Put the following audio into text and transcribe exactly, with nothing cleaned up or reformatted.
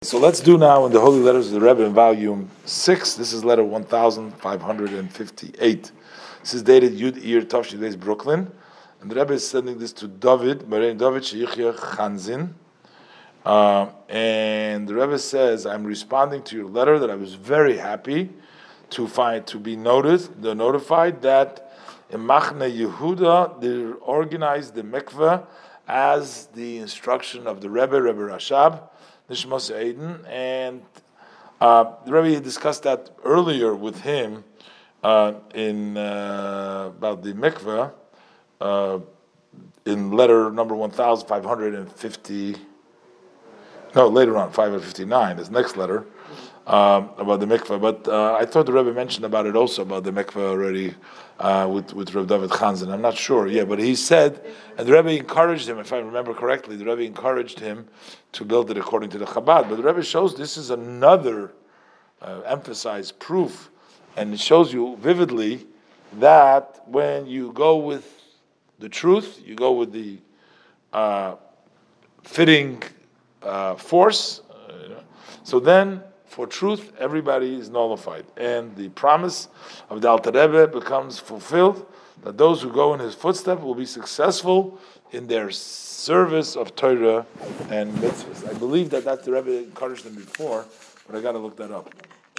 So let's do now in the Holy Letters of the Rebbe in volume six. This is letter one thousand five hundred fifty-eight. This is dated Yud Iyar Tavshin Beis, Brooklyn. And the Rebbe is sending this to David, Morein David Sheyichya Chanzin. Uh, and the Rebbe says, I'm responding to your letter that I was very happy to find, to be noticed, the notified that in Machne Yehuda, they organized the mikveh as the instruction of the Rebbe, Rebbe Rashab, Nishmos Eden, and uh, the Rebbe discussed that earlier with him uh, in uh, about the mikveh uh, in letter number one thousand five hundred fifty. No, later on, five hundred fifty-nine. His next letter um, about the mikveh. But uh, I thought the Rebbe mentioned about it also about the mikveh already uh, with with Reb David Chanzin. I'm not sure. Yeah, but he said, and the Rebbe encouraged him. If I remember correctly, the Rebbe encouraged him to build it according to the Chabad. But the Rebbe shows this is another uh, emphasized proof, and it shows you vividly that when you go with the truth, you go with the uh, fitting uh, force. Uh, so then, for truth, everybody is nullified, and the promise of the Alter Rebbe becomes fulfilled. That those who go in his footsteps will be successful in their service of Torah and mitzvahs. I believe that that's the Rebbe encouraged them before, but I got to look that up.